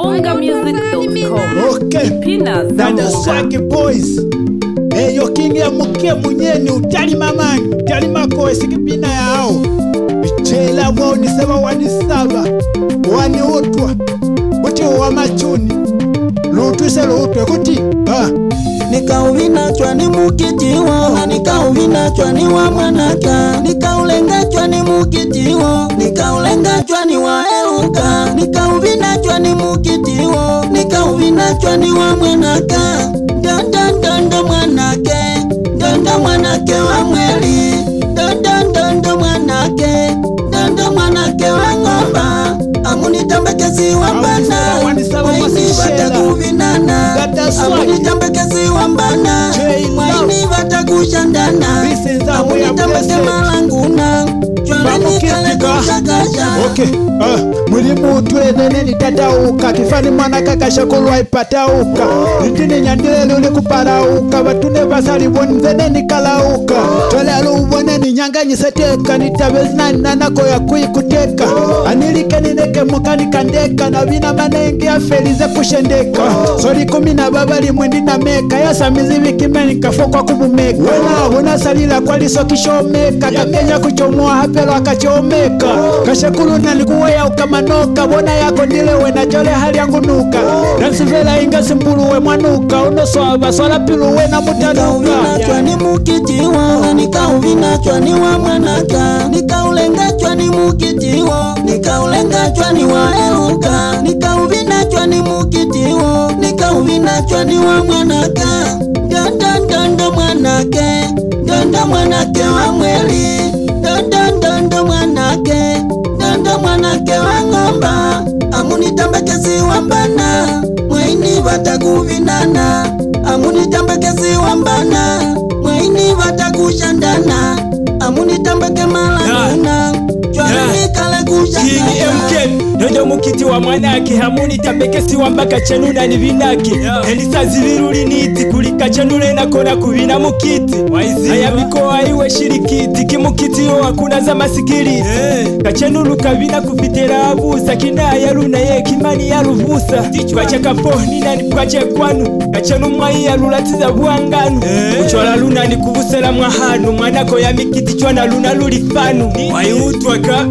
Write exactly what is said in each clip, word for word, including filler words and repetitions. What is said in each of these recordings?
bonga music dot com. Okay. Pina Dada Swag Boys. Hey, yo king ya muke munyeni utali mamani. Utali makoe sikipina yao. Bichela wao ni seba wani saba. Wani utwa. Kuti wa machuni. Lutu se lutu kuti. Ha. Nikauvina chwani mukitiwo na nikauvina chwani wa mwanaka, nikaulenga chwani mukitiwo, nikaulenga chwani wa eluka, nikauvina chwani mukitiwo, nikauvina chwani wa mwanaka, danda danda mwanake, danda mwanake wa mweli, danda danda mwanake, danda mwanake wa ngomba, amunitambekezi wa mbana, waini batakuvinana, amunitambekezi wa mbana, waini batakushandana, amunitambeke malanguna, chwaleni kale kushakasha. Okay, ah, mulimu tuenene ni tatauka, kifani mwana kakasha kulwa ipatauka, nitini nyandile luli kuparauka, batune basali bonzene ni kalauka, tole aluwone ni nyanga nyiseteka, nitabezina nanako ya kui kuteka, anilike nineke mukani kandeka, na vina manenge ya felize kushendeka, soli kumina babali mwendi na meka, ya samizi vikimeni kafokwa kubumeka, wana wana salila kwa liso kishomeka, kakenya kuchomoa hapelo akachomeka, kashakulu nalikuwa ya ukamanoka, wana yako nile wena jole hali yangu nuka, dansivela inga simbulu we mwanuka, unoswaba swala pilu wena mutanuka. Nikauvina chwani mukitiwo, nikauvina chwani wa mwanaka, nikaulenga chwani mukitiwo, nikaulenga chwani wa eluka, nikauvina chwani mukitiwo, nikauvina chwani wa mwanaka, danda danda mwanake, danda mwanake wa mweli, danda danda mwanake, danda mwanake wa ngomba, amunitambekezi wa mbana, mwaini batakuvinana, amunitambekezi wa mbana, mwaini batakushandana, amunitambeke malanguna, chwaleni kale kushakasha. Nojo mukiti wa mwanake, hamunitambekezi wa mbaka chenuna ni vinake, elisa ziviruli niti kulika chenule na kona kuvina mukiti, aya mikoa iwe shirikiti, kimukiti yo hakuna za masikiri, kachenulu kavina kupitera abusa, kina ya luna ye kimani ya luvusa, kwache kaponi na ni kwache kwanu, kachenu mwai ya lulatiza buanganu, uchwala luna ni kuvusela mwahanu, mwanako ya mikiti chwana luna lulifanu, wai utwaka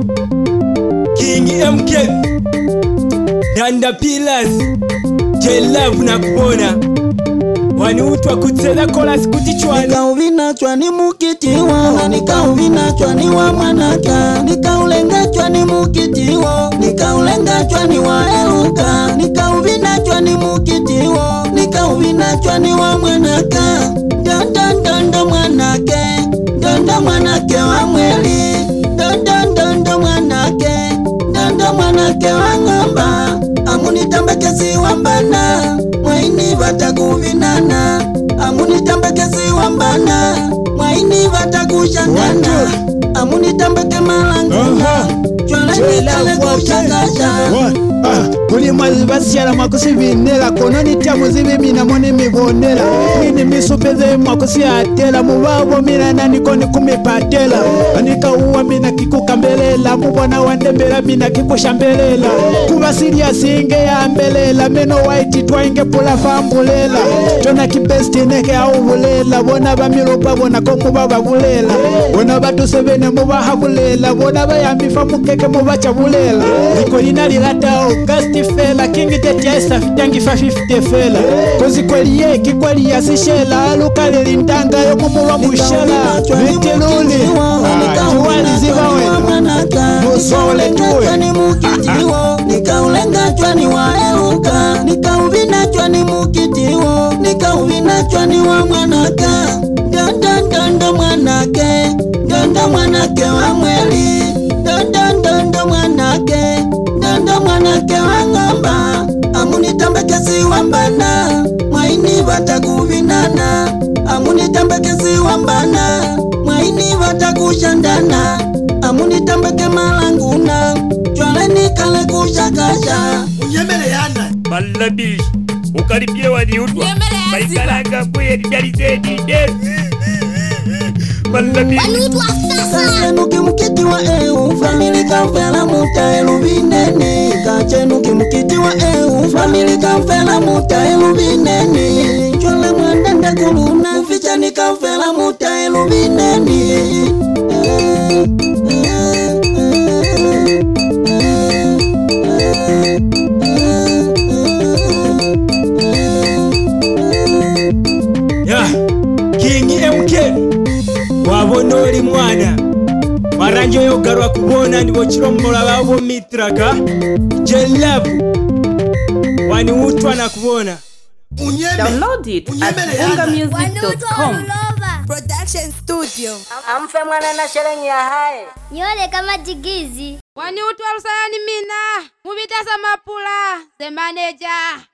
King M K Danda Pillars J-Love na kubona wani utwa kutsela kola sikuti chwani. Nikauvina chwani mukitiwo na nikauvina chwani wa mwanaka, nikaulenga chwani mukitiwo, nikaulenga chwani wa eluka, nikauvina chwani mukitiwo, nikauvina chwani wa mwanaka, danda danda mwanake, danda mwanake wa mweli, danda danda mwanake, danda mwanake wa ngomba, amunitambekezi wa mbana, mwaini batakuvinana, amunitambekezi wa mbana, mwaini batakushandana, amunitambeke malanguna, chwaleni kale kushakasha. Kuli mwazi basiala mwakusi vinela, kononi tiamu zivi mina mone mivonela, mini misupeze mwakusi atela, mubabo mina nanikoni kumipatela, anika uwa mina kikukambelela, mubona wandembela mina kikushambelela, kubasilia singe ya ambelela, meno waiti twainge pula fambulela, chona kibesti neke auvulela, bona bamilopa bona komuba babulela, bona batu sevene muba habulela, bona bayambifa mukeke muba chabulela, niko inalilatao Gasti fela, kingi teti ya isa fitangi fa fifty fela, kozi kweli ye kikweli ya sishela, alukale lintanga yo mumulwa mushela, meteluli juwali zivawe musole tuwe. Nikaulenga chwani wa eluka, nikauvina chwani mukitiwo, nikauvina chwani wa mwanaka, danda danda mwanake, danda mwanake wa mweli, danda danda mwanake, danda mwanake wa ngomba, amunitambekezi wa mbana, mwaini batakuvinana, amunitambekezi wa mbana, mwaini batakushandana, amunitambeke malanguna, chwaleni kale kushakasha. Unyemele yana Malabish ukaribie wani utwa Baikalanga kuye nijalizedi desu Malabish Kachenuki mkiti wa eu, famili kaufela muta elu vinene, kachenuki mkiti wa eu, Pamilika mfela muta elu bineni Chole mwandende kuluna Uficha nika mfela muta elu bineni Ya, King M K wabona oli mwana Maranjo yogarwa kubona ni bochirombola babo mitraka Jelabu wani utwa na kubona Download it at bunga music dot com. Production Studio. Amfe mwana na sherengi ya hae Nyole kama jigizi Wani utu wa rusayani mina Mubitasa mapula The manager